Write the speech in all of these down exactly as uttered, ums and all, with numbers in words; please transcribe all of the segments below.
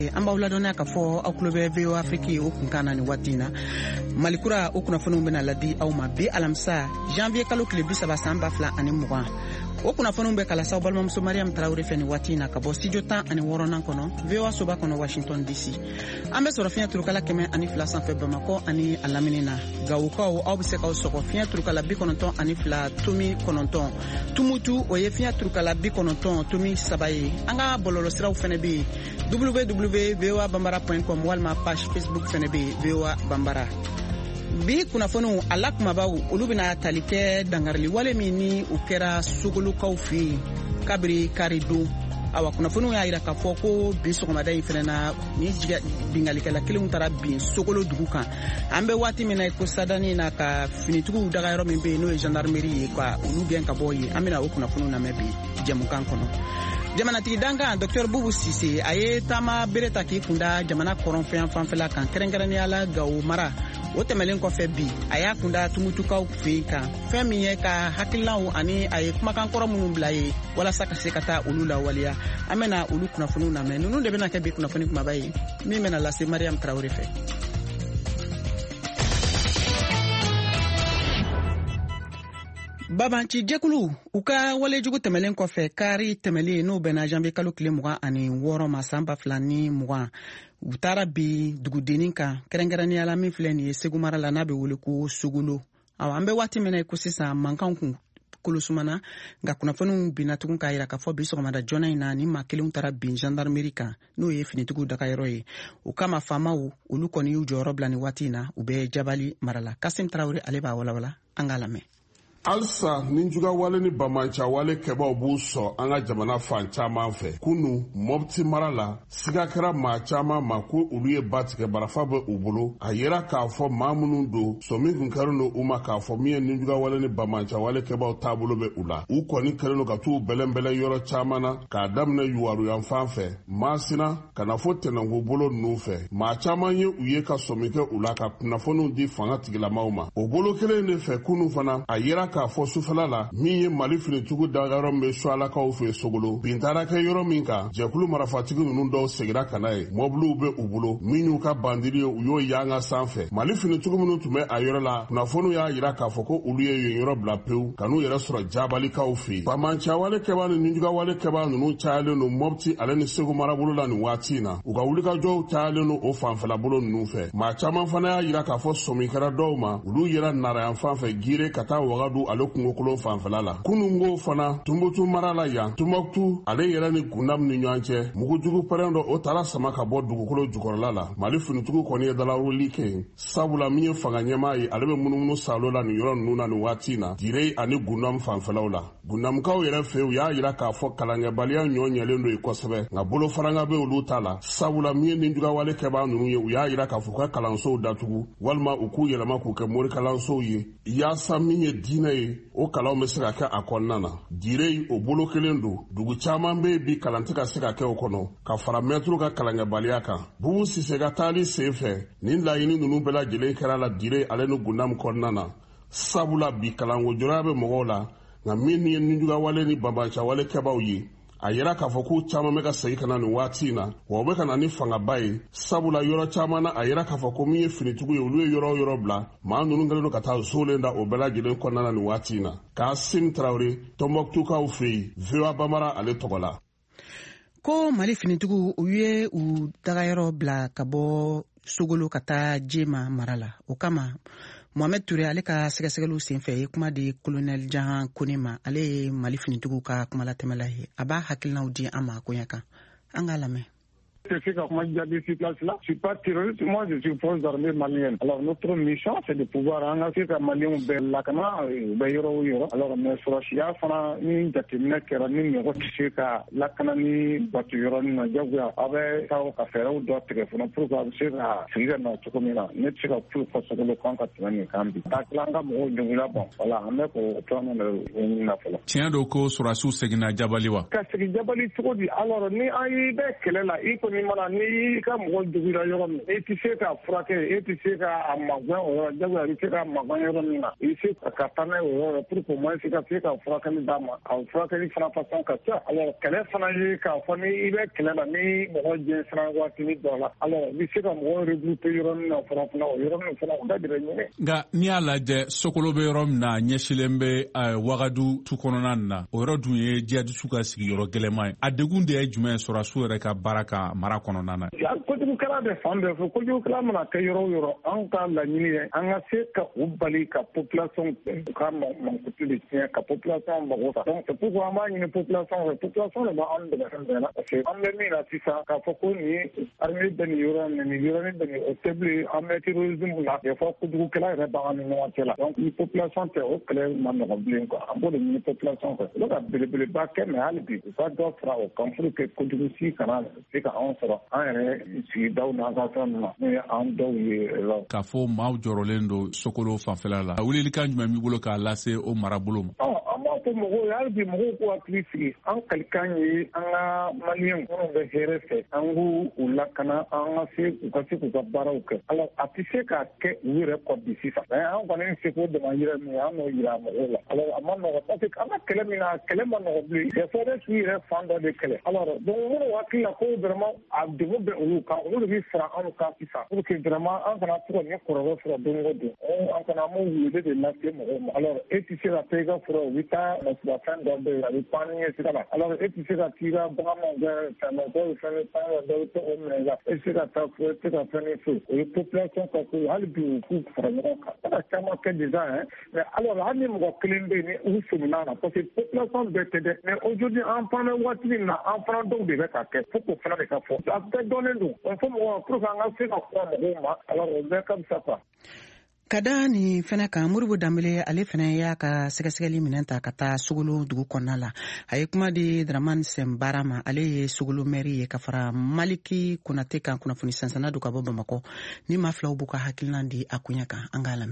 An b'aw ladɔnniya k'a fɔ aw tulo bɛ V O A Afrique o kunkan na ni waati in na malikura o kunnafoniw bɛna ladi aw ma bi alamisa janvier kalo tile bi saba san ba fila ani mugan o kunnafoniw bɛ kala saw balimamuso Mariam Tarawele fɛ ni waati in na ka bɔ studio tan ani wɔɔrɔnan kɔnɔ V O A soba kɔnɔ Washington D C. An bɛ sɔrɔ fiɲɛ turukala kɛmɛ ani fila sanfɛ Bamakɔ ani a lamini na Gawukaw aw bɛ se k'aw sɔgɔ fiɲɛ turukala bi kɔnɔntɔn ani fila tomi kɔnɔntɔn Tumutu o ye fiɲɛ turukala bi kɔnɔntɔn tomi saba ye. An ka bɔlɔlɔsiraw fɛnɛ bɛ yen w w w point v o a bambara point com walima page Facebook fɛnɛ bɛ yen V O A Bambara. Bi kunnafoniw a la kumabaw olu bɛna tali kɛ dangarili wale min ni u kɛra Sogolukaw fɛ yen kabiri karidon. Awa kunnafoniw y'a jira k'a fɔ ko bi sɔgɔmada in fɛnɛ na ni bingalikɛla kelenw taara bin Sogolo dugu kan. An bɛ waati min na ko sadani na ka finitigiw dagayɔrɔ min bɛ yen n'o ye gendarmerie ye ka olu gɛn ka bɔ yen. An bɛna o kunnafoniw lamɛn bi jɛmukan kɔnɔ. Jamanatigi dankan Docteur Boubou Sise a ye taama bere ta k'i kunda jamana kɔrɔnfɛn fanfɛla kan kɛrɛnkɛrɛnnenya la Gawo mara o tɛmɛlen kɔfɛ bi a y'a kunda Tumutukaw fɛ yen kan fɛn min ye ka hakilinaw ani a ye kumakan kɔrɔ minnu bila ye walasa ka se ka taa olu lawaleya. An bɛna olu kunnafoniw lamɛn ninnu de bɛna kɛ bi kunnafoni kumaba ye min bɛna lase Mariam Tarawele fɛ. Babanci jɛkulu u ka walejugu tɛmɛlen kɔfɛ kari tɛmɛlen n'o bɛnna janvier kalo tile mugan ani wɔɔrɔ ma san ba fila ni mugan u taara bi dugudennin kan kɛrɛnkɛrɛnnenya la min filɛ nin ye Segu mara la n'a bɛ wele ko Sogolo. Awɔ an bɛ waati min na ko sisan mankanw kun kolosumana nka kunnafoniw binna tugun k'a jira k'a fɔ bi sɔgɔmada joona in na ni maa kelenw taara bin gendarmerie kan n'o ye finitigiw dagayɔrɔ ye. O kama faamaw olu kɔni y'u jɔyɔrɔ bila ni waati in na u bɛ Jabali mara la. Kasim Tarawele ale b'a walawala an k'a lamɛn. Alsa ninjuga wale ni bamancha wale kɛbaw b'u sɔ an ka jamana fan caman fɛ. Kunu Mopti mara la siga kɛra maa caman ma ko olu ye ba tigɛ barafa bɛ u bolo a yera k'a fɔ maa minnu don sɔmi kun kɛren don u ma k'a fɔ min ye ninjuga wale ni bamancha wale kɛbaw taabolo bɛ u la. U kɔni kɛren don ka t'u bɛlɛnbɛlɛn yɔrɔ caman na k'a daminɛ Yuwaru yan fan fɛ Masina ka na fɔ Tɛnɛngo bolo ninnu fɛ. Maa caman ye u ye ka sɔmi kɛ u la ka kunnafoniw di fanga tigilamaw ma. O bolo kelen de fɛ kunu fana a yera k'a fɔ sufɛla la min ye Mali finitugu dagayɔrɔ min bɛ Sualakaw fɛ Sogolo bin taara kɛ yɔrɔ min kan jɛkulu marifatigi ninnu dɔw segira ka na ye mɔbiliw bɛ u bolo min y'u ka bandiri ye u y'o yanga sanfɛ. Mali finitugu minnu tun bɛ a yɔrɔ la kunnafoniw y'a jira k'a fɔ ko olu ye yen yɔrɔ bila pewu ka n'u yɛrɛ sɔrɔ Jabalikaw fɛ. Bamancha wale kɛba ni ninjuga wale kɛba ninnu cayalen don Mopti ale ni Segu marabolo la nin waati in na u ka wulikajɔw cayalen don o fanfɛla bolo ninnu fɛ. Maa caman fana y'a jira k'a fɔ sɔmikɛra dɔw ma olu yɛrɛ nara yan fan fɛ gire ka taa Wagadu ale kungokolon fanfɛla la. Kunungo fana Tumbutu mara la yan Tumbuktu ale yɛrɛ ni Gundam ni ɲɔgɔn cɛ mugujugu pɛrɛn dɔ o taara sama ka bɔ dugukolo jukɔrɔla la. Mali finitugu kɔni ye dalaroli kɛ sabula min ye fanga ɲɛmaa ye ale bɛ munumunu salo la nin yɔrɔ ninnu na nin waati in na Dire ani Gundam fanfɛlaw la. Gundamkaw yɛrɛ fɛ u y'a jira k'a fɔ kalankɛbaliya ɲɔ ɲɛlen don ye kosɛbɛ nka bolofaranga bɛ olu ta la sabula min ye ninjuga wale kɛbaa ninnu ye u y'a jira k'a fɔ ka kalansow datugu walima u k'u yɛlɛma k'u kɛ morikalansow ye yaasa min ye diinɛ ye o kalanw bɛ se ka kɛ a kɔnɔna na. Dire o bolo kelen don dugu caman bɛ bi kalan tɛ ka se ka kɛ o kɔnɔ ka fara mɛtiriw ka kalankɛbaliya kan. Boubou Sise ka taali sen fɛ nin laɲini ninnu bɛɛ lajɛlen kɛra la Dire ale ni Gundam kɔnɔna na sabula bi kalanko jɔnya bɛ mɔgɔw la nka min ye ninjuga wale ni babancha wale kɛbaw ye a yɛrɛ k'a fɔ ko caman bɛ ka segin ka na nin waati in na wa o bɛ ka na ni fangaba ye sabula yɔrɔ caman na a yɛrɛ k'a fɔ ko min ye finitigiw ye olu ye yɔrɔ o yɔrɔ bila maa ninnu kɛlen don ka taa zolen da o bɛɛ lajɛlen kɔnɔna na nin waati in na. Kasim Tarawele Tɔnbɔkutukaw fɛ yen V O A Bambara ale tɔgɔ la. Ko Mali finitigiw u ye u dagayɔrɔ bila ka bɔ Sogolo ka taa Jema mara la o kama Mohamed Touré ale ka sɛgɛsɛgɛliw senfɛ ye kuma di Colonel Jahan Kone ma ale ye Mali finitigiw ka kumalatɛmɛla ye a b'a hakilinaw di an ma koɲa kan an k'a lamɛn. C'est comme je dis sur place là, je suis pas terroriste, moi je suis force d'armée malienne. Alors notre mission c'est de pouvoir engager les Maliens vers la Cana, vers Yoro Yoro. Alors mais sur la Chia, fana ni jatimina kera ni négocier ka la Cana ni batu Yoro ni Najawa avec ça au café ou d'autres téléphone pour que c'est la c'est na tukomina. Ne tira plus force de le contact ni kambi. Taklanga mo jungula bon. Voilà, on est pour prendre le na fala. Tiens doko sur la sous segina Jabaliwa. Ka segi Jabali trop dit. Alors ni ayi be kele la iko ni mana ni ka mɔgɔ dugura yɔrɔ min e tɛ se ka furakɛ e tɛ se ka a magɛn o yɔrɔ jagoya i tɛ se ka magɛn yɔrɔ min na i se ka taa n'a ye o yɔrɔ pour que moins se ka se ka furakɛli d'a ma a furakɛli fana façon ka ca alors kɛlɛ fana ye k'a fɔ ni i bɛ kɛlɛ la ni mɔgɔ jɛnsɛra waatini dɔ la alors i bɛ se ka mɔgɔ regrouper yɔrɔ min na fana fana o yɔrɔ min fana o da de bɛ ɲini. Nka n'i y'a lajɛ Sokolo bɛ yɔrɔ min na ɲɛsilen bɛ Wagadu tu kɔnɔna na o yɔrɔ dun ye jihadistu ka sigiyɔrɔ gɛlɛman ye a degun de ye jumɛn ye sɔrɔdasiw yɛrɛ ka baara ka mara kɔnɔna na. Kojugukɛla bɛ fan bɛɛ fɛ kojugukɛla mana kɛ yɔrɔ o yɔrɔ an ka laɲini ye an ka se ka u bali ka population ka mankutu de tiɲɛ ka population mago sa donc c'est pourquoi an b'a ɲini population fɛ population de b'an dɛmɛ fɛn bɛɛ la parce que an bɛ min na sisan k'a fɔ ko nin armée bɛ nin yɔrɔ nin nin yɔrɔnin bɛ nin o tɛ bilen an bɛ terrorisme la des fois kojugukɛla yɛrɛ b'an ni ɲɔgɔn cɛ la donc ni population tɛ o kɛlɛ ma nɔgɔn bilen quoi an b'o de ɲini population fɛ o ka belebeleba kɛ mais hali bi u ka dɔ fara o kan pour que kojugusi kana se ka anw sɔrɔ an yɛrɛ sigidaw n'an ka fɛn ninnu n'o ye an dɔw ye k'a fɔ maaw jɔrɔlen don Sokolo fanfɛla la wulilikan jumɛn b'i bolo k'a lase o marabolo ma. An b'a fɔ mɔgɔw ye hali bi mɔgɔw k'u hakili sigi an kalikan ye an ka maliyɛnw minnu bɛ hɛrɛ fɛ an k'u u lakana an ka se u ka se k'u ka baaraw kɛ alors a tɛ se ka kɛ u yɛrɛ kɔ bi sisan mais an kɔni se k'o dama yira min ye an n'o yira mɔgɔw la alors a ma nɔgɔn parce que an ka kɛlɛ min na kɛlɛ ma nɔgɔn bilen des fois bɛ k'i yɛrɛ fan dɔ de kɛlɛ alors donc minnu hakili la ko vraiment a degun bɛ olu kan olu de bɛ fara anw kan sisan pour que vraiment an kana to ka nin kɔlɔlɔ sɔrɔ don o don an kana an m'o wele de lase mɔgɔw ma alors e tɛ se ka taa i ka foro u bɛ taa masirafɛn dɔ bɛ yen a bɛ pan ni ɲɛ sira la alors e tɛ se ka t'i ka baganw kɛ fɛn dɔw ye fɛn pan dɔ dɔ bɛ to o minɛ i la e tɛ se ka taa fo e tɛ se ka fɛn ni foyi o ye population ka ko ye hali bi u k'u fara ɲɔgɔn kan a ka caman kɛ déjà hein mais alors hali ni mɔgɔ kelen bɛ yen ni u sɔminna na parce que population bɛɛ tɛ dɛ mais aujourd'hui an fana waati min na an fana dɔw de bɛ ka kɛ fo k'o fana de ka fɔ a bɛɛ dɔnnen don o fɔ mɔgɔ pour que an ka se ka kuma mɔgɔw ma alors o bɛɛ ka fisa quoi. Ka da nin fɛnɛ kan Moribo Dambele ale fɛnɛ y'a ka sɛgɛsɛgɛli minɛn ta ka taa Sogolo dugu kɔnɔna la a ye kuma di Dramane Sembara ma ale ye Sogolo maire ye ka fara Maliki Konate kan kunnafoni sansana do ka bɔ Bamakɔ ni ma filaw b'u ka hakilina di a kunya kan an k'a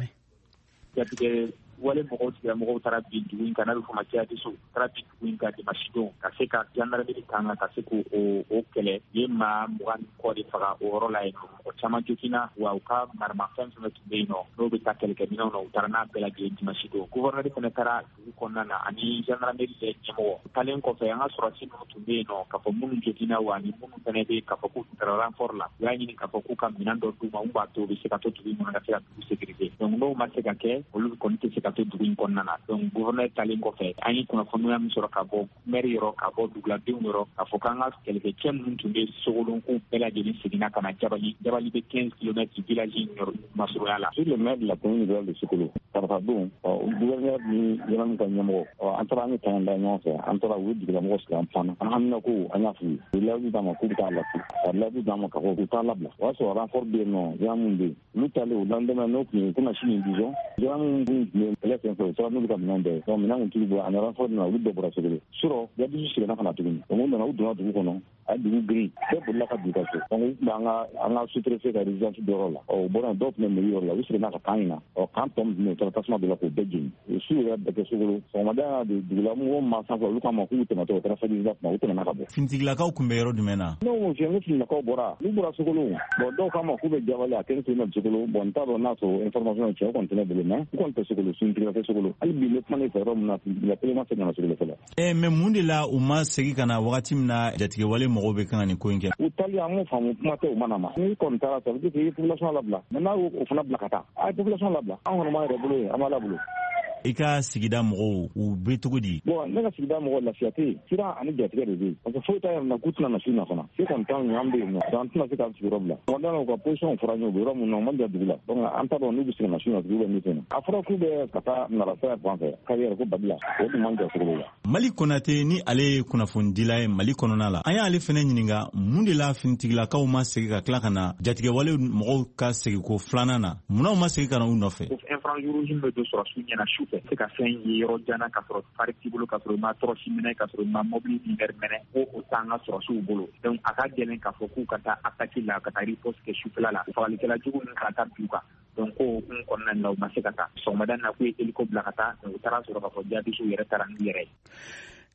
lamɛn. wale mɔgɔw tigɛ mɔgɔw taara bin dugu in kan n'a bɛ fɔ ma jihadiso taara bin dugu in kan dimanche ka se ka gendarmerie kan ka se k'o o kɛlɛ ye maa mugan kɔ de faga o yɔrɔ la yen nɔ mɔgɔ caman joginna wa u ka maramafɛn fɛnɛ tun bɛ yen nɔ n'o bɛ taa kɛlɛkɛminɛnw na u taara n'a bɛɛ lajɛlen dimanche don gouverneur fɛnɛ taara dugu kɔnɔna na ani gendarmerie yɛrɛ ɲɛmɔgɔ taalen kɔfɛ an ka sɔrɔdasi minnu tun bɛ yen nɔ k'a fɔ minnu joginna wa ani minnu fɛnɛ bɛ k'a fɔ k'u tun taara renfort la u y'a ɲini k'a fɔ k'u ka minɛn dɔ d'u ma mun b'a to u bɛ se ka to dugu in kɔnɔ ka se ka dugu sécurité donc n'o ma se ka kɛ olu kɔni tɛ se ka to dugu in kɔnɔna na donc gouverneur taalen kɔfɛ an ye kunnafoniya min sɔrɔ ka bɔ maire yɔrɔ ka bɔ duguladenw yɔrɔ k'a fɔ k'an ka kɛlɛkɛcɛ minnu tun bɛ Sogolon k'u bɛɛ lajɛlen seginna ka na Jabali Jabali bɛ quinze kilomètres village in masurunya la. Sur le maire de la commune rurale de Sogolo Tarata don gouverneur ni yɛlɛmu ka ɲɛmɔgɔ an taara an ye tɛnɛn da ɲɔgɔn fɛ an taara u ye dugulamɔgɔ sigi an panna an hamina ko an y'a f'u ye u ye layidu d'an ma k'u bɛ taa lasi ka layidu d'an ma k'a fɔ k'u t'a labila o y'a sɔrɔ renfort bɛ yen nɔ jɛn mun bɛ yen n'u taalen o lendemain n'o tun ye komi sini disons jɛn mun tun bɛ kɛlɛ fɛn fɛ o taara n'olu ka minɛn bɛɛ donc minɛn kun t'u bolo ani renfort na olu bɛɛ bɔra Sogolo surɔ jihadistes seginna ka na tuguni donc u nana u donna dugu kɔnɔ a ye dugu girin bɛɛ bolila ka dugu ka so donc u tun bɛ an ka an ka sous-préfet ka résidence dɔ yɔrɔ la ɔ u bɔra dɔw tun bɛ mairie yɔrɔ la u seginna ka kan in na ɔ kan tɔ min tun bɛ yen u taara tasuma dɔ la k'o bɛɛ jeni o su yɛrɛ bɛɛ kɛ Sogolo sɔgɔmada y'a de dugulamɔgɔw ma sanfɛ olu k'a ma k'u tɛmɛtɔ o kɛra fajirida kuma u tɛmɛna ka bɔ. Finitigilakaw kun bɛ yɔrɔ jumɛn na? non fiɲɛ ko finilakaw bɔra n'u bɔra Sogolo bon dɔw k'a ma k'u bɛ Jabali a kɛlen tun bɛ Sogolo bon n t'a dɔn n'a sɔrɔ information cɛ o kɔni tɛ ne bolo mais u kɔni tɛ Sogolo finitigila tɛ Sogolo hali bi ne kuma ne fɛ yɔrɔ min na finitigila kelen ma se ka na Sogolo fɔlɔ. Eh mais mun de la u ma segin ka na wagati min na jatigɛwale mɔgɔw bɛ kan ka nin ko in kɛ? u tali an m'o faamu kuma tɛ u ma na ma n'i kɔni taara ça veut dire que i ye population labila mais n'a y'o fana bila ka taa a ye population labila an kɔni b'an yɛrɛ bolo yen an b'a labolo. I ka sigida mɔgɔw u bɛ cogo di? bon ne ka sigida mɔgɔw lafiya tɛ yen sira ani jatigɛ de bɛ yen parce que foyi t'a yɛrɛ na k'u tɛna na su na fana se kɔni t'anw ye an bɛ yen nɔ donc an tɛna se k'an sigiyɔrɔ bila commandant u ka position fɔra ɲɔgɔn bɛ yɔrɔ min na u man jan dugu la donc an t'a dɔn n'u bɛ se ka na su na dugu bɛ min fɛ a fɔra k'u bɛ ka taa Narafɛ fan fɛ carrière ko Babila o tun man jan Sogolo la. Mali Konate ni ale ye kunnafonidila ye Mali kɔnɔna la an y'ale fɛnɛ ɲininka mun de la finitigilakaw ma segin ka tila ka na jatigɛwale mɔgɔw ka segin ko filanan na munnaw ma segin ka na u nɔfɛ? infrarouge bɛ dɔ sɔrɔ su ɲɛna su fɛ se ka fɛn ye yɔrɔ janna ka sɔrɔ fari t'i bolo ka sɔrɔ i ma tɔrɔsi minɛ ka sɔrɔ i ma mobili minɛri minɛ ko o t'an ka sɔrɔsiw bolo donc a ka gɛlɛn k'a fɔ k'u ka taa attaque la ka taa riposte kɛ sufɛla la fagalikɛla jugu ninnu ka taa bin u kan donc ko o hukumu kɔnɔna la u ma se ka taa sɔgɔmada in na k'u ye hélico bila ka taa u taara sɔrɔ k'a fɔ jihadistes yɛrɛ taara n'u yɛrɛ ye.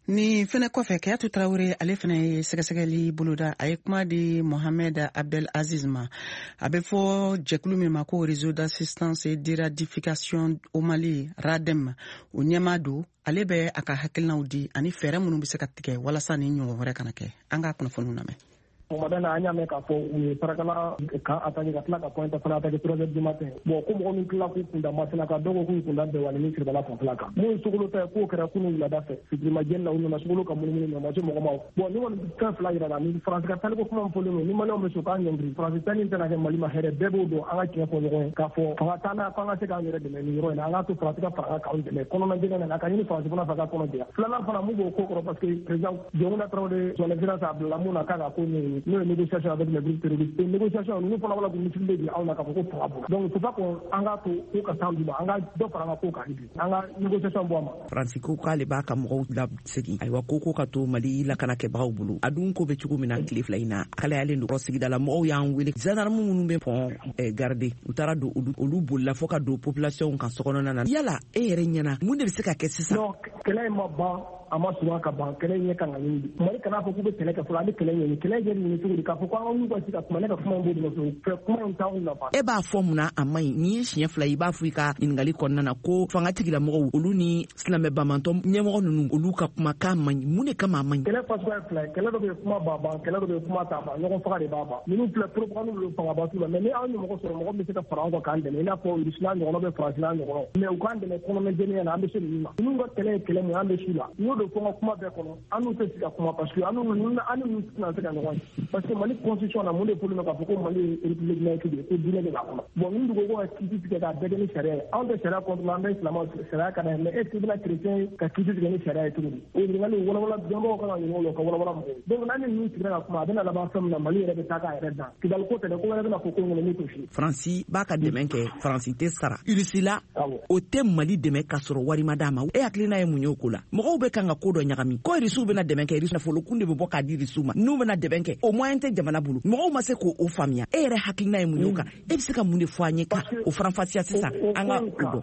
ni fɛnɛ kɔfɛ Kayatu Traoré ale fɛnɛ ye sɛgɛsɛgɛli boloda a ye kuma di Mohamed Abdel Aziz ma a bɛ fɔ jɛkulu min ma ko réseau d'assistance et d'éradication au Mali RADEM o ɲɛma don ale bɛ a ka hakilinaw di ani fɛɛrɛ minnu bɛ se ka tigɛ walasa ni ɲɔgɔn wɛrɛ kana kɛ an ka kunnafoniw lamɛn. Madame a ñame ka fo u parakala ka atani ka tla ka pointa fana ta trois heures du matin bon ko mo min kila ku kunda masina ka dogo ku kunda be wani misir bala fa plaka mo sugulu ta ko kera kunu la dafe fitri ma jenna unu na sugulu ka mun mun ma mo mo ma bon ni won ka fla ira na ni france ka tali ko kuma polo ni malo me so ka ngri france tani tana ke mali ma here bebo do anga ke ko ngo ka fo fa tana fa nga se ka ngere de ni ro na anga to france ka fa ka on de kono na jenna na ka ni france bona fa ka kono de flana fana mu go ko ko parce que président jongna Traoré son excellence Abdoulaye Mouna ka ko ni no négociation avec les groupes terroristes et négociation nous fana wala ko mutum de au na ka ko fa donc faut pas qu'on anga to ko ka tambi ma anga do fara ko ka libi anga négociation bo ma Francisco kale ba ka mo da segi ay wa ko ko ka to Mali la kana ke ba bulu adun ko be chugo mina cliff la ina kala yale ndo sigi dala mo ya wele gendarme munu be pon e garder utara do olu bolla foka do population kan sokono na yala e yere nyana mun de se ka ke sisa non kala ma ba ama suwa ka ban kele nye kan ngini mari kana fo kube kele ka fo ani kele nye kele je ni tugu ka fo ko an ko sika kuma ne ka kuma mbo no so kuma on taw na fa e ba fo muna amai ni shinya fly ba afrika ingali konna na ko fanga tigila mo olu ni slame ba mantom nyemo nunu olu ka kuma ka man mune kama man kele fa so fly kele do be kuma ba ba kele do be kuma ta ba no fa de ba ba ni plus trop ko no fa ba tu mais ni an mo ko so mo be sika fara ko kan de ni na ko islam no be france na no mais o kan de ko no jeni na ambe shi ni ma ni ngo kele kele mo ambe shi la ni do ko kuma be kono anu te sika kuma parce que anu anu anu na sika no parce que Mali constitution na monde pour le ka foko Mali république laïque de ko dine de la kono bon ni do ko kiti sika da de ni sharia en de sharia contre l'ambe islam sharia ka mais est ce que la chrétien ka kiti sika ni sharia tout o ni ngali wala wala jambo ko na ni wala ko wala wala donc na ni sika kuma dana la ba fam na Mali re ta ka re da kidal ko te ko wala na foko ni to shi Franci ba ka demenke Franci te sara irisila o te Mali deme ka soro wari madama e aklina e munyo kula mo be kan ga ko do nyagami ko risu be na demenke risu na folo kunde be boka di risu ma nu be na demenke o moyen te jamana bulu mo ma se ko o famia e re hakina e munyoka e bi se ka munde fo anyeka o franfasia sisa anga do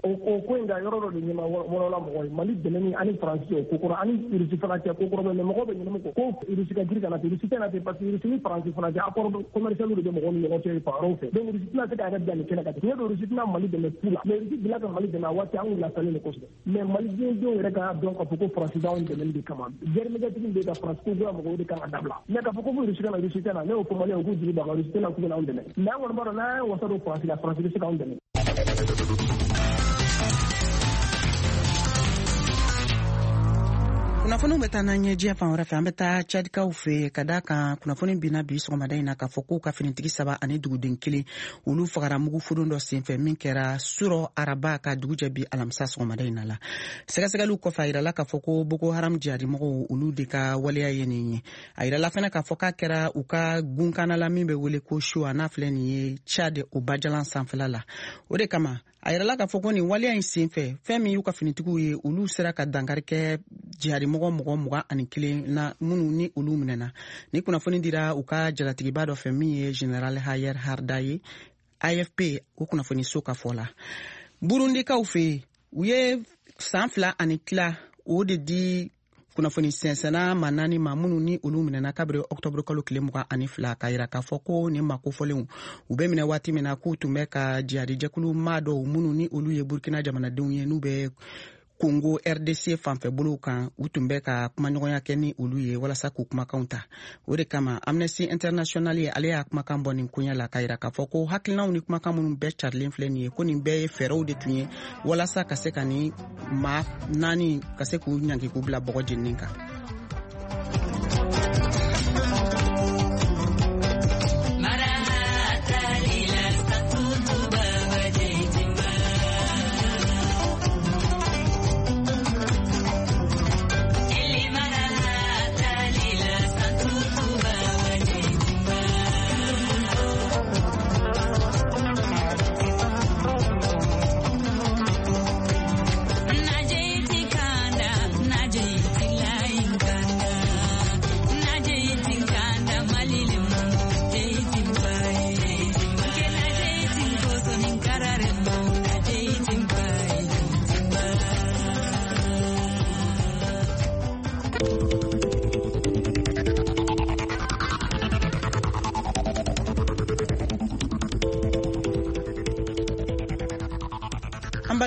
o ko nda yoro do ni ma wala mo Mali demeni ani France ko ko ani risu fana ko ko be mo be ni mo ko risu ka girga na risu tena te parce que risu ni France fana ja accord commercial do mo ni ko te paro fe donc risu na te ka ga ni kena ka te do risu na Mali de me pula mais risu bila ka Mali de na wati an la sale ko mais Mali de do re ka donc ko ko France da on de men kama jerme ga tin de ka France ko go mo de kan adabla ne ka foko risu kana risu tena ne ko Mali ko jiri ba risu tena ko na on de men na won baro na wasa do France la France risu ka on de men kunnafoniw bɛ taa n'an ye diɲɛ fan wɛrɛ fɛ an bɛ taa cadikaw fɛ ka da kan kunnafoni binna bi sɔgɔmada in na k'a fɔ k'u ka finitigi saba ani duguden kelen olu fagara mugu fodon dɔ senfɛ min kɛra surɔ araba ka dugu jɛ bi alamisa sɔgɔmada in na la sɛgɛsɛgɛliw kɔfɛ a yirala k'a fɔ ko boko haram jihadimɔgɔw olu de ka waleya ye nin ye a yirala fɛnɛ k'a fɔ k'a kɛra u ka gunkana la min bɛ wele ko shuwa n'a filɛ nin ye Chad o bajalan sanfɛla la o de kama a yirala k'a fɔ ko nin waleya in senfɛ fɛn min y'u ka finitigiw ye olu sera ka dankari kɛ jihadimɔgɔ mɔgɔ mugan ani kelen na minnu ni olu minɛna ni kunnafoni dira u ka jalatigiba dɔ fɛ min ye General Hayer Harda ye A F P o kunnafoni so ka fɔ la burundikaw fɛ u ye san fila ani tila o de di kunnafoni sɛnsɛnna ma naani ma minnu ni olu minɛna kabiri octobre kalo tile mugan ani fila ka yira k'a fɔ ko nin makofɔlenw u bɛ minɛ waati min na k'u tun bɛ ka jihadijɛkulu maa dɔw minnu ni olu ye Burkina jamanadenw ye n'u bɛ Congo R D C fanfɛ bolow kan u tun bɛ ka kumaɲɔgɔnya kɛ ni olu ye walasa k'u kumakanw ta o de kama Amnesty International ye ale y'a kumakan bɔ nin koɲɛ la k'a yira k'a fɔ ko hakilinaw ni kumakan minnu bɛɛ carilen filɛ nin ye ko nin bɛɛ ye fɛɛrɛw de tun ye walasa ka se ka ni maa naani ka se k'u ɲangi k'u bila bɔgɔ jeninin kan. Najeti kana, najeti lai.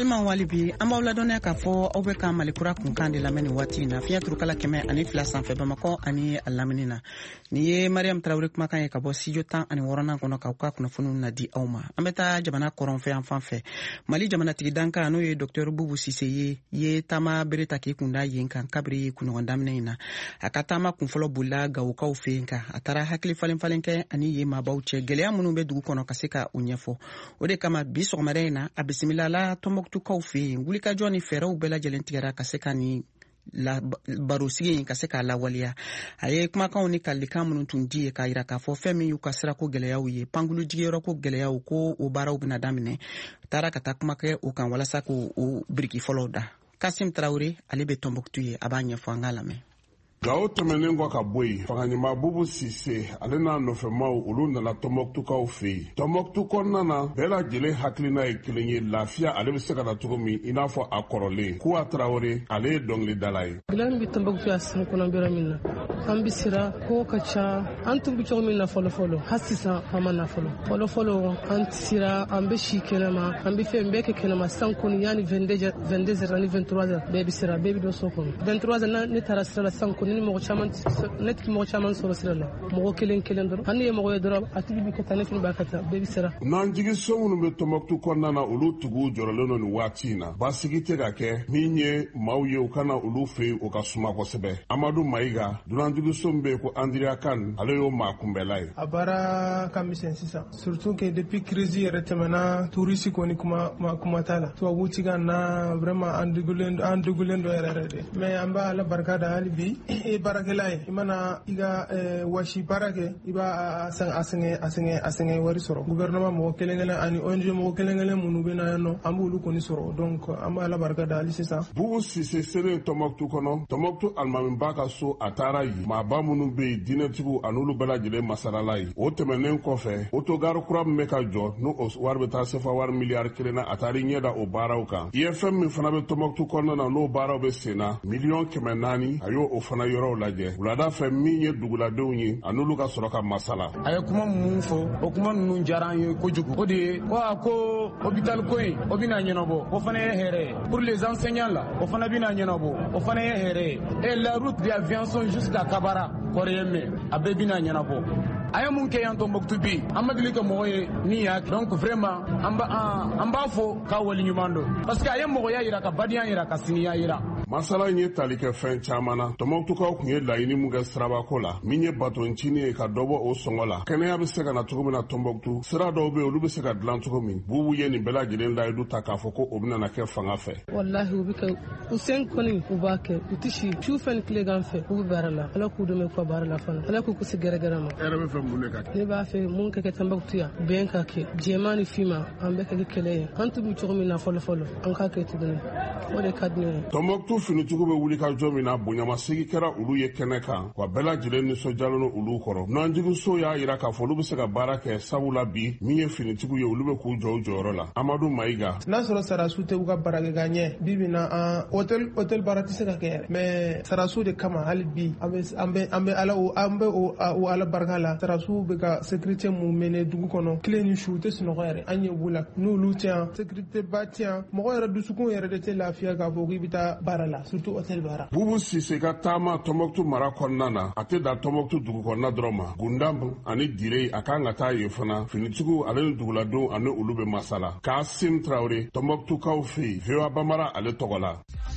balima walibi an b'aw ladɔnniya k'a fɔ aw bɛ ka malikura kunkan de lamɛn nin waati in na fiɲɛ turukala kɛmɛ ani fila sanfɛ bamakɔ ani a lamini na nin ye mariam tarawele kumakan ye ka bɔ studio tan ani wɔɔrɔnan kɔnɔ k'aw ka kunnafoniw na di aw ma an bɛ taa jamana kɔrɔnfɛ yan fan fɛ mali jamanatigi danka n'o ye docteur bubu sise ye ye taama bere ta k'i kunda yen kan kabiri kunɲɔgɔn daminɛ in na a ka taama kunfɔlɔ bolila gawukaw fɛ yen kan a taara hakili falen falen kɛ ani yen maabaw cɛ gɛlɛya minnu bɛ dugu kɔnɔ ka se ka u ɲɛfɔ o de kama bi sɔgɔmada in na a bisimilala tɔnbɔkutukaw fɛ yen wulikajɔ ni fɛɛrɛw bɛɛ lajɛlen tigɛra ka se ka ni la barosigi in ka se k'a lawaleya a ye kumakanw ni kalikan minnu tun di ye k'a yira k'a fɔ fɛn min y'u ka sirako gɛlɛyaw ye pankulu jigiyɔrɔ ko gɛlɛyaw ko o baaraw bɛna daminɛ taara ka taa kuma kɛ o kan walasa k'o o biriki fɔlɔw da kasim tarawele ale bɛ tɔnbɔkutu ye a b'a ɲɛfɔ an k'a lamɛn gawo tɛmɛnen kɔ ka bɔ yen fanganyama bubu sise ale n'a nɔfɛmaw olu nana tɔnbɔkutukaw fɛ yen tɔnbɔkutu kɔnɔna na bɛɛ lajɛlen hakilina ye kelen ye lafiya ale bɛ se ka na cogo min i n'a fɔ a kɔrɔlen kuwa tarawele ale ye dɔnkilidala ye dilan bɛ tɔnbɔkutu ya san kɔnɔ bɛrɛ min na an bɛ sira ko ka ca an tun bɛ cogo min na fɔlɔfɔlɔ hali sisan an ma na fɔlɔ fɔlɔfɔlɔ an sira an bɛ si kɛnɛma an bɛ fɛn bɛɛ kɛ kɛnɛma san kɔni yanni vingt-deux heures ani vingt-trois heures bɛɛ bɛ sira bɛɛ bɛ dɔ so kɔnɔ vingt-trois heures ne taara sira la san kɔni ni mɔgɔ caman ne tigi mɔgɔ caman sɔrɔ sira la mɔgɔ kelen kelen dɔrɔn hali ye mɔgɔ ye dɔrɔn a tigi bɛ ka taa ne fana b'a ka taa bɛɛ bɛ sira n'an jigiso minnu bɛ tɔnbɔkutu kɔnɔna na olu tigiw jɔrɔlen don nin waati in na basigi tɛ ka kɛ min ye maaw ye u kana olu fɛ yen o ka suma kosɛbɛ amadu mayiga dunanjigiso min bɛ yen ko andiriya kan ale y'o maa kunbɛla ye a baara ka misɛn sisan surtout que depuis crise yɛrɛ tɛmɛna touriste kɔni kuma kuma t'a la tubabu ci ka na vraiment an degulen an degulen dɔ yɛrɛ yɛrɛ de mais an b'a ala barika da hali bi e baarakɛla ye i mana i ka wasi baara kɛ i b'a a sɛgɛn a sɛgɛn a sɛgɛn wari sɔrɔ gouvernement mɔgɔ kelen kelen ani O N G mɔgɔ kelen kelen minnu bɛ na yan nɔ an b'olu kɔni sɔrɔ donc an b'a ala barika da hali sisan bubu sise selen tɔnbɔkutu kɔnɔ tɔnbɔkutu alimamiba ka so a taara yen maaba minnu bɛ yen diinɛtigiw ani olu bɛɛ lajɛlen masarala ye o tɛmɛnen kɔfɛ otogari kura min bɛ ka jɔ n'o wari bɛ taa sefa wari miliyari kelen na a taara i ɲɛ da o baaraw kan I F M min fana bɛ tɔnbɔkutu kɔnɔna na n'o baaraw bɛ sen na miliyɔn kɛmɛ naani a y'o o fana yɔrɔw lajɛ wulada fɛ min ye duguladenw ye a n'olu ka sɔrɔ ka masala a ye kuma minnu fɔ o kuma ninnu diyara an ye kojugu o de ye wa ko hôpital ko in o bɛna ɲɛnabɔ o fana ye hɛrɛ ye pour les enseignants la o fana bɛna ɲɛnabɔ o fana ye hɛrɛ ye et la route d'aviation jusqu'à Kabara kɔrɔ ye mɛn a bɛɛ bɛna ɲɛnabɔ a ye mun kɛ yan Tɔnbɔkutu bi an ma deli ka mɔgɔ ye min y'a donc vraiment an b'a fɔ k'a waleɲuman don parce que a ye mɔgɔya jira ka badenya jira ka siniya jira masala in ye tali kɛ fɛn caman na tɔnbɔkutukaw tun ye laɲini min kɛ sirabako la min ye batoncini ye ka dɔbɔ o sɔngɔ la kɛnɛya bɛ se ka na cogo min na Tɔnbɔkutu sira dɔw bɛ yen olu bɛ se ka dilan cogo min bubu ye nin bɛɛ lajɛlen layidu ta k'a fɔ ko o bɛna na kɛ fanga fɛ wallahi u bɛ kɛ u sen kɔni u b'a kɛ u tɛ si su fɛ ni tilegan fɛ u bɛ baara la ala k'u dɛmɛ k'u ka baara la fana ala k'u kisi gɛrɛgɛrɛ ma e yɛrɛ bɛ fɛ mun de ka kɛ ne b'a fɛ mun ka kɛ Tɔnbɔkutu yan bɛn ka kɛ jɛman ni finma an bɛɛ ka kɛ kɛlɛ ye an tun bɛ cogo min na fɔlɔfɔlɔ an k'a kɛ tuguni o de ka di ne ye Tɔnbɔkutu finitigiw bɛ wuli ka jɔ min na bonyamasegi kɛra olu ye kɛnɛ kan wa bɛɛ lajɛlen nisɔndiyalen don olu kɔrɔ n'anjigiso y'a jira k'a fɔ olu bɛ se ka baara kɛ sabula bi min ye finitigiw ye olu bɛ k'u jɔ u jɔyɔrɔ la amadu mayiga n'a sɔrɔ sarasu tɛ u ka baara kɛ ka ɲɛ bi bi na an hôtel hôtel baara tɛ se ka kɛ yɛrɛ mais sarasu de kama hali bi an bɛ an bɛ an bɛ ala an bɛ o ala barika la sarasu bɛ ka sécurité mun mɛnɛ dugu kɔnɔ tile ni su tɛ sunɔgɔ yɛrɛ an ɲɛ b'u la n'olu tɛ yan sécurité ba tɛ yan mɔgɔ yɛrɛ dusukun yɛrɛ de tɛ lafiya k'a fɔ k'i bɛ taa baara la surtout hôtel baara bubu sise ka taama Tɔnbɔkutu mara kɔnɔna na a tɛ dan Tɔnbɔkutu dugu kɔnɔna dɔrɔn ma gundam ani dire a kan ka taa yen fana finitigiw ale ni duguladenw ani olu bɛ masala Kasim Traore Tɔnbɔkutukaw fɛ yen V O A Bamara ale tɔgɔ la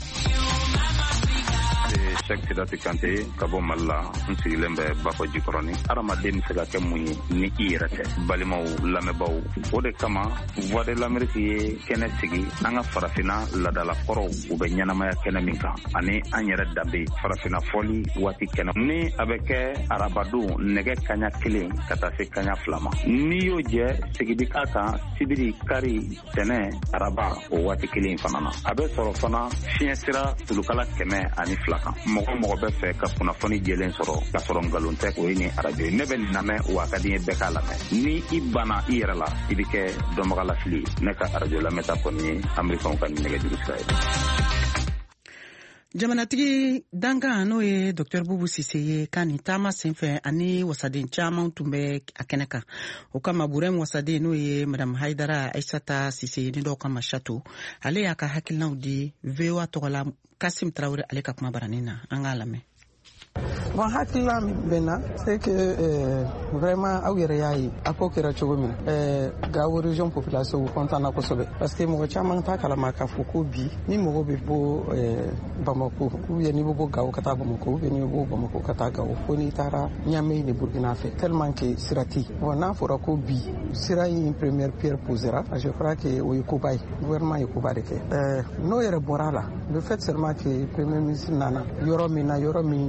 Cheikh Sidati Kante ka bɔ Mali la n sigilen bɛ Bafɔ Jikɔrɔni adamaden bɛ se ka kɛ mun ye ni i yɛrɛ tɛ balimaw lamɛnbaaw o de kama Voix de l'Amérique ye kɛnɛ sigi an ka farafinna ladalakɔrɔw u bɛ ɲɛnamaya kɛnɛ min kan ani an yɛrɛ danbe farafinna fɔli waati kɛnɛ ni a bɛ kɛ arabadon nɛgɛ kaɲa kelen ka taa se kaɲa fila ma n'i y'o jɛ sigidi k'a kan sibiri kari tɛnɛ araba o waati kelen fana na a bɛ sɔrɔ fana fiɲɛ sira tulukala kɛmɛ ani fila kan mɔgɔ mɔgɔ bɛ fɛ ka kunnafoni jɛlen sɔrɔ ka sɔrɔ nkalon tɛ o ye ni arajo ye ne bɛ nin lamɛn wa a ka di n ye bɛɛ k'a lamɛn ni i banna i yɛrɛ la i bɛ kɛ dɔnbaga lafili ne ka arajo lamɛnta kɔni ye amerikanw ka nɛgɛjuru sira ye Jamanatigi danga n'o ye Docteur Boubou Cissé ye ka nin taama senfɛ ani wasaden caman tun bɛ a kɛnɛ kan. O kama Burem wasaden n'o ye Madame Haidara Aissata Cissé ni dɔw kama Chateau, ale y'a ka hakilinaw di V O A tɔgɔla Kasim Traoré ale ka kuma baranin na. An k'a lamɛn. Bon, hakilila bena c'est que euh, vraiment aw yɛrɛ y'a ye a ko kɛra cogo min euh, Gawo région population content na kosɛbɛ parce que mɔgɔ caman t'a kalama k'a fɔ ko bi ni mɔgɔ bɛ bɔ euh, Bamako ou bien ni bɛ bɔ Gawo ka taa Bamako ou bien ni bɛ bɔ Bamako ka taa Gawo fo n'i taara Niamey ni Burkina fɛ tellement que sira tɛ yen. Bon, n'a fɔra ko bi sira in première pierre posera je crois que o ye koba ye gouvernement ye koba de kɛ euh, n'o yɛrɛ bɔra la le fait seulement que premier ministre nana yɔrɔ min na yɔrɔ min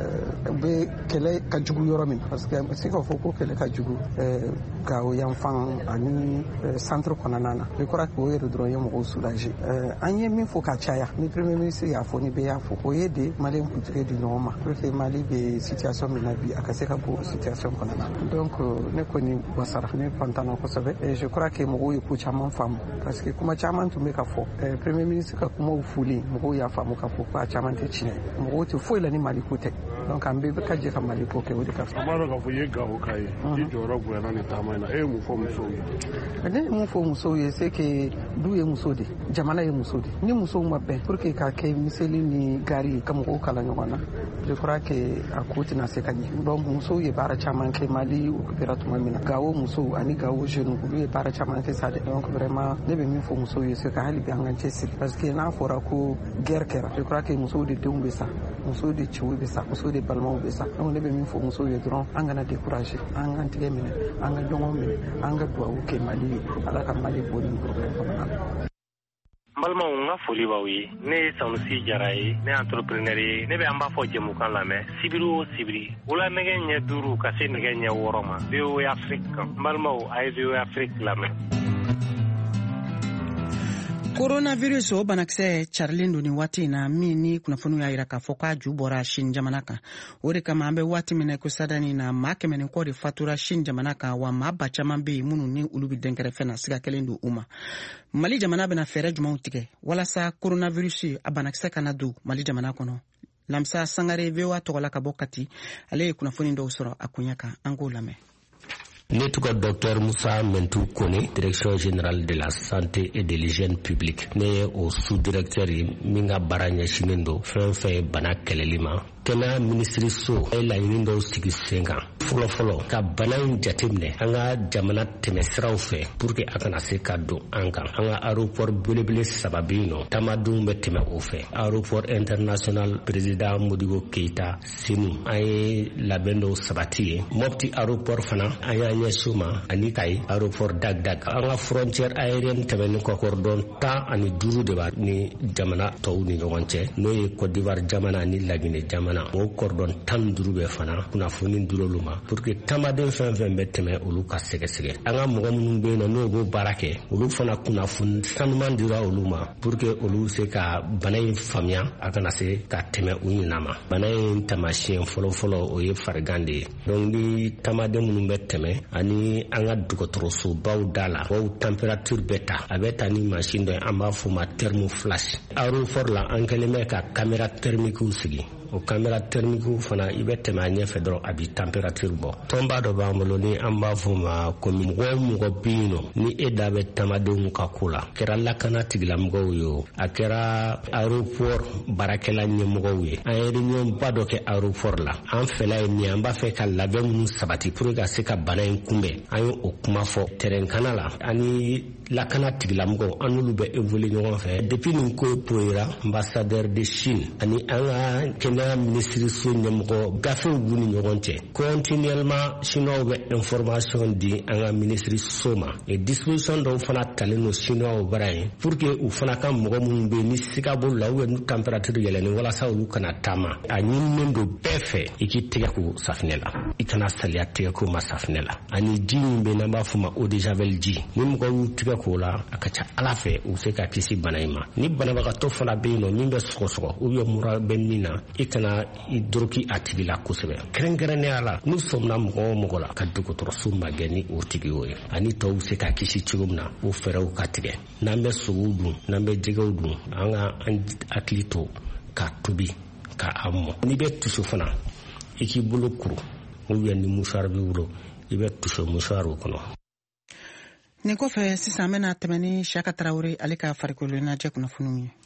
be kɛlɛ ka jugu yɔrɔ min parce que se ka fɔ ko kɛlɛ ka jugu Gawo yanfan ani centre kɔnɔna na je crois que o yɛrɛ dɔrɔn ye mɔgɔw soulager an ye min fɔ ka caya ni premier ministre y'a fɔ ni bɛɛ y'a fɔ o ye de Mali kuntigi di ɲɔgɔn ma pour que Mali bɛ situation min na bi a ka se ka bɔ situation kɔnɔna na donc ne kɔni wasara ne content na kosɛbɛ et je crois que mɔgɔw ye ko caman faamu parce que kuma caman tun bɛ ka fɔ premier ministre ka kumaw foli mɔgɔw y'a faamu ka fɔ ko a caman tɛ tiɲɛ mɔgɔw tɛ foyi la ni Mali ko tɛ donc an bɛ ka jɛ ka Mali ko kɛ o de ka fɔ. A b'a dɔn k'a fɔ i ye Gawo ka ye i jɔyɔrɔ bonyana nin taama in na e ye mun fɔ musow ye. Ne ye mun fɔ musow ye c'est que du ye muso de jamana ye muso de ni musow ma bɛn pour que ka kɛ miseli ni gari ye ka mɔgɔw kala ɲɔgɔn na je crois que a ko tɛna se ka ɲɛ donc musow ye baara caman kɛ Mali occupera tuma min na Gawo musow ani Gawo jeunes olu ye baara caman kɛ sa de donc vraiment ne bɛ min fɔ musow ye c'est que hali bi an ka cɛsiri parce que n'a fɔra ko guerre kɛra je crois que musow de denw bɛ sa musow de cɛw bɛ sa musow de balimaw bɛ sa donc ne bɛ min fɔ musow ye dɔrɔn an kana décourager an ka tigɛ minɛ an ka ɲɔgɔn minɛ an ka duwawu kɛ Mali ye ala ka Mali bɔ nin problème kɔnɔna na. N balimaw n ka foli b'aw ye ne ye Sanusi Jara ye ne ye entrepreneur ye ne bɛ an b'a fɔ jɛmukan lamɛn sibiri o sibiri wula nɛgɛ ɲɛ duuru ka se nɛgɛ ɲɛ wɔɔrɔ ma V O A Afrique kan n balimaw a ye V O A Afrique lamɛn. Coronavirus o banakisɛ carilen don nin waati in na min ni kunnafoniw y'a yira k'a fɔ k'a ju bɔra Chine jamana kan o de kama an bɛ waati min na ko sadani na maa kɛmɛ ni kɔ de fatura Chine jamana kan wa maa ba caman bɛ yen minnu ni olu bɛ dɛnkɛrɛfɛ na siga kelen don u ma. Mali jamana bɛna fɛɛrɛ jumɛnw tigɛ walasa coronavirus a banakisɛ kana don Mali jamana kɔnɔ. Lamsa Sangare V O A tɔgɔla ka bɔ Kati ale ye kunnafoni dɔw sɔrɔ a kunya kan an k'o lamɛn. Ne tɔgɔ Docteur Moussa Mentou Kone, Direction Générale de la Santé et de l'Hygiène Publique. Ne ye o sous-directeur ye min ka baara ɲɛsinnen don fɛn fɛn ye bana kɛlɛli ma. Kɛnɛya minisiri so a ye laɲini dɔw sigi sen kan fɔlɔ fɔlɔ ka bana in jateminɛ an ka jamana tɛmɛsiraw fɛ pour que a kana se ka don an kan an ka aéroport belebele saba bɛ yen nɔ taamadenw bɛ tɛmɛ o fɛ aéroport international président Modibo Keita Senu an ye labɛn dɔw sabati ye Mopti aéroport fana an y'a ɲɛsin o ma ani Kayi aéroport Dagdag an ka frontière aérienne tɛmɛni kɔ cordon tan ani duuru de b'a ni jamana tɔw ni ɲɔgɔn cɛ n'o ye Côte d'Ivoire jamana ni Laginɛ jamana o cordon tan duuru bɛ fana kunnafoni dir'olu ma pour que taamaden fɛn fɛn bɛ tɛmɛ olu ka sɛgɛsɛgɛ an ka mɔgɔ minnu bɛ yen nɔ n'o b'o baara kɛ olu fana kunnafoni sanuman dira olu ma pour que olu se ka bana in faamuya a kana se ka tɛmɛ u ɲinɛ ma bana in taamasiyɛn fɔlɔfɔlɔ o ye farigan de ye donc ni taamaden minnu bɛ tɛmɛ ani an ka dɔgɔtɔrɔsobaw da la o température bɛ ta a bɛ ta ni machine dɔ ye an b'a fɔ o ma thermoflash aéroport la an kɛlen bɛ ka caméra thermique sigi o caméra thermique fana i bɛ tɛmɛ a ɲɛfɛ dɔrɔn a bɛ température bɔ tɔnba dɔ b'an bolo ni an b'a fɔ o ma komi mɔgɔ o mɔgɔ bɛ yen nɔ ni e da bɛ taamadenw ka ko la a kɛra lakana tigilamɔgɔw ye o a kɛra aéroport baarakɛla ɲɛmɔgɔw ye an ye réunion ba dɔ kɛ aéroport la an fɛla ye min ye an b'a fɛ ka labɛn minnu sabati pour que ka se ka bana in kunbɛn an ye o kuma fɔ terrain kana la ani lakana tigilamɔgɔw an n'olu bɛ évoluer ɲɔgɔn fɛ depuis nin ko poyera ambassadeur de Chine ani an ka kɛnɛya minisiri so ɲɛmɔgɔ gafew b'u ni ɲɔgɔn cɛ continuellement chinois bɛ information di an ka minisiri so ma et disposition dɔw fana talen don chinois bara ye pour que u fana ka mɔgɔ minnu bɛ yen ni siga b'olu la ou bien ni température yɛlɛnni walasa olu kana taama a ɲininen don bɛɛ fɛ i k'i tɛgɛ ko safinɛ la i kana saliya tɛgɛ ko ma safinɛ la ani ji min bɛ yen n'an b'a fɔ ma eau de javel ji ni mɔgɔw y'u tɛgɛ k'o la a ka ca ala fɛ u bɛ se ka kisi bana in ma ni banabagatɔ fana bɛ yen nɔ min bɛ sɔgɔsɔgɔ ou bien mura bɛ min na i kana i doroki a tigi la kosɛbɛ kɛrɛnkɛrɛnnenya la n'u sɔmina mɔgɔ o mɔgɔ la ka dɔgɔtɔrɔso magɛn ni o tigi o ye ani tɔw bɛ se ka kisi cogo min na o fɛɛrɛw ka tigɛ n'an bɛ sogow dun n'an bɛ jɛgɛw dun an ka an hakili to ka tubi ka ammo ni be tusu fana iki bulu kuru ou bien ni mushar bi wuro ibe tusu musharu kono ni ko fe sisan mena tɛmɛni Shaka Traoré ale ka farikolo na jɛ kunnafoniw ye.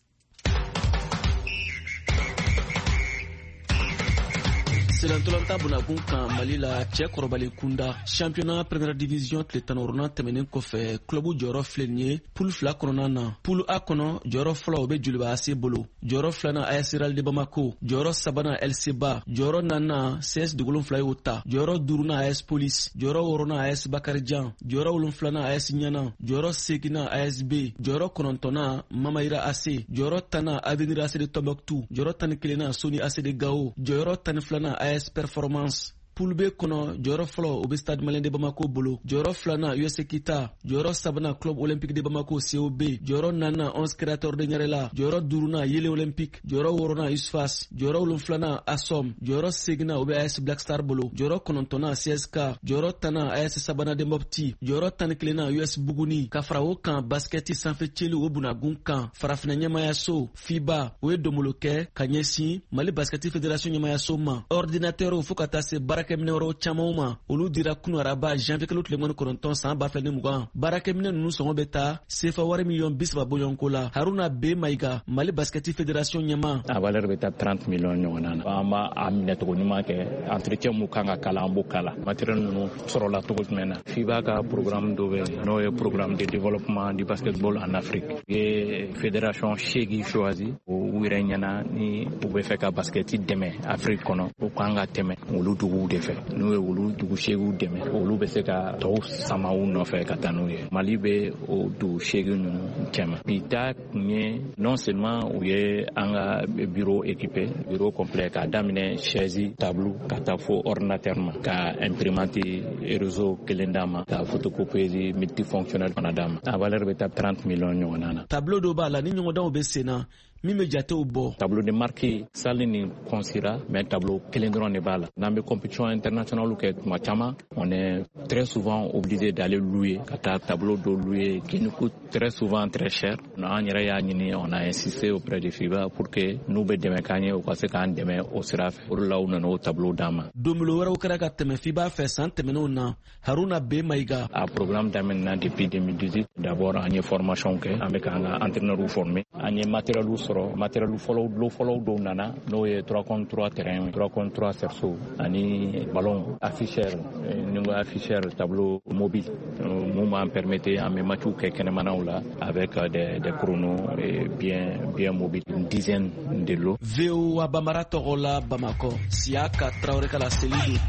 Selantolanta bunakun kan Mali la cɛ kɔrɔbali kunda championnat première division tile tan wɔɔrɔnan tɛmɛnen kɔfɛ club jɔyɔrɔ filɛ nin ye poule fila kɔnɔna na poule A kɔnɔ jɔyɔrɔ fɔlɔ o bɛ Joliba A C bolo jɔyɔrɔ filanan A S Real de Bamako jɔyɔrɔ sabanan L C ba jɔyɔrɔ naaninan C S Dugolonfila y'o ta jɔyɔrɔ duurunan A S Police jɔyɔrɔ wɔɔrɔnan A S Bakarijan jɔyɔrɔ wolonfilanan A S Ɲana jɔyɔrɔ seeginan A S B jɔyɔrɔ kɔnɔntɔnnan Mamayira A C jɔyɔrɔ tannan Avenir A C de Tombouctou jɔyɔrɔ tan ni kelennan Soni A C de Gao jɔyɔrɔ tan ni filanan A S Performance poule B kɔnɔ jɔyɔrɔ fɔlɔ o bɛ Stade Malien de Bamako bolo jɔyɔrɔ filanan U S Kita jɔyɔrɔ sabanan Club Olympique de Bamako C O B jɔyɔrɔ naaninan onze Créateurs de Ɲarela jɔyɔrɔ duurunan Yele Olympique jɔyɔrɔ wɔɔrɔnan U S F A S jɔyɔrɔ wolonfilanan Asom jɔyɔrɔ seeginan o bɛ A S Black Star bolo jɔyɔrɔ kɔnɔntɔnnan C S K jɔyɔrɔ tannan A S sabanan de Mopti jɔyɔrɔ tan ni kelennan U S Buguni ka fara o kan baskɛti sanfɛcɛli o bunakun kan farafinna ɲɛmayaso FIBA o ye domolo kɛ ka ɲɛsin Mali baskɛti fédération ɲɛmayaso ma ordinateur fo ka taa se baarakɛminɛ wɛrɛw camanw ma olu dira kunu araba janvier kalo tile mugan ni kɔnɔntɔn san ba fila ni mugan baarakɛminɛ ninnu sɔngɔ bɛ taa sefa wari miliyɔn bi saba bɔɲɔnko la Haruna B Mayiga Mali baskɛti fédération ɲɛma a valeur bɛ taa trente millions ɲɔgɔnna na an b'a a minɛ cogo ɲuman kɛ entretien mun kan ka kala an b'o kala matériel ninnu sɔrɔla cogo jumɛn na FIBA ka programme dɔ bɛ yen n'o ye programme de développement du basketball en Afrique u ye fédération seegin choisi u yɛrɛ ɲɛna ni u bɛ fɛ ka baskɛti dɛmɛ Afrique kɔnɔ u kan ka tɛmɛ olu duguw de fɛ n'o ye olu dugu seegiw dɛmɛ olu bɛ se ka tɔw sama u nɔfɛ ka taa n'u ye Mali bɛ o dugu seegi ninnu cɛma bi ta kun ye non seulement u ye an ka bureau équipé bureau complet k'a daminɛ chaise tableau ka taa fo ordinateur ma ka imprimante réseau kelen d'a ma ka photocopieuse multifonctionnel fana d'a ma a valeur bɛ taa trente millions ɲɔgɔnna na tableau dɔ b'a la ni ɲɔgɔndanw bɛ sen na min bɛ jatew bɔ tableau de marque salle ni consira mais tableau kelen dɔrɔn de b'a la n'an bɛ compétition internationale kɛ tuma caman on est très souvent obligé d'aller louer ka taa tableau dɔ louer qui nous coûte très souvent très cher an yɛrɛ y'a ɲini on a insisté auprès de FIBA pour que n'u bɛ dɛmɛ k'an ye u ka se k'an dɛmɛ o sira fɛ o de la u nana o tableau d'an ma donbolo wɛrɛw kɛra ka tɛmɛ FIBA fɛ san tɛmɛnenw na Haruna B Mayiga a programme daminɛna depuis deux mille dix-huit d'abord an ye formation kɛ an bɛ k'an ka entraîneurs former an ye matériel sɔrɔ matériel fɔlɔw lo fɔlɔw dɔw nana n'o ye trois contre trois terrain trois contre trois cerceau ani ballon afficheur ni ko afficheur tableau mobile mun b'an permettre an bɛ matchw kɛ kɛnɛmanaw la avec des des chronos bien bien mobiles une dizaine de lots V O A Bamara tɔgɔ la Bamako Siaka Traoré kala Selidu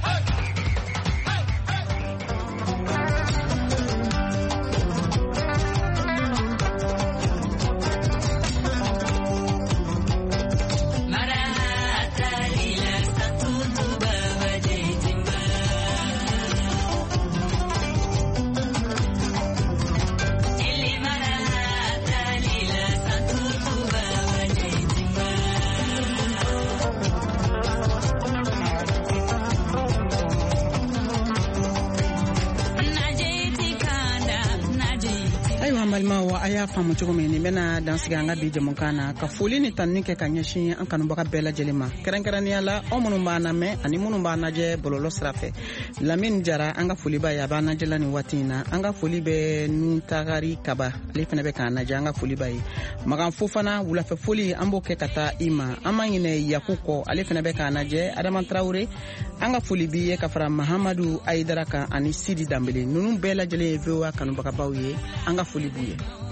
a y'a faamu cogo min nin bɛna dansigi an ka bi jamukan na ka foli ni tanni kɛ ka ɲɛsin an kanubaga bɛɛ lajɛlen ma kɛrɛnkɛrɛnnenya la aw minnu b'an lamɛn ani minnu b'an lajɛ bɔlɔlɔ sira fɛ Lamine Jara an ka foli b'a ye a b'an lajɛla nin waati in na an ka foli bɛ Nuntagari Kaba ale fana bɛ k'an lajɛ an ka foli b'a ye Magan Fofana wulafɛ foli an b'o kɛ ka taa i ma an ma ɲinɛ Yaku kɔ ale fana bɛ k'an lajɛ Adama Traoré an ka foli b'i ye ka fara Mahamadu Ayidara kan ani Sidi Dambele ninnu bɛɛ lajɛlen ye V O A kanubagabaw ye an ka foli b'u ye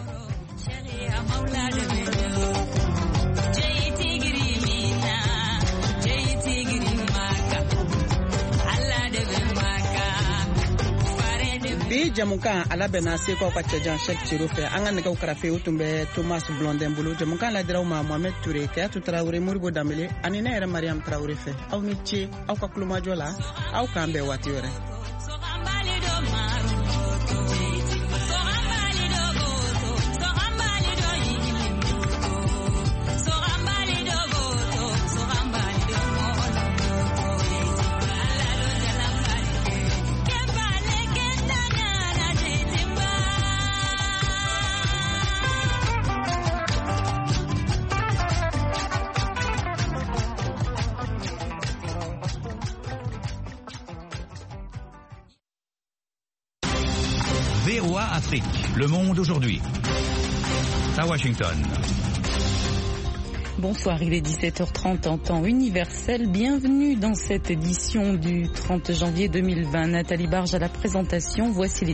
bi jamukan ala bɛna sekaw ka cɛjan Cheikh Ciro fɛ an ka nɛgɛw karafe o tun bɛ Thomas Blondin bolo jamukan ladiraw ma Mohamed Touré Kayatu Traoré Moribo Dambele ani ne yɛrɛ Mariam Traoré fɛ aw ni ce aw ka kulomajɔ la aw k'an bɛn waati wɛrɛ V O A Afrique, Le Monde aujourd'hui. À Washington. Bonsoir, il est dix-sept heures trente en temps universel. Bienvenue dans cette édition du trente janvier deux mille vingt. Nathalie Barge à la présentation. Voici les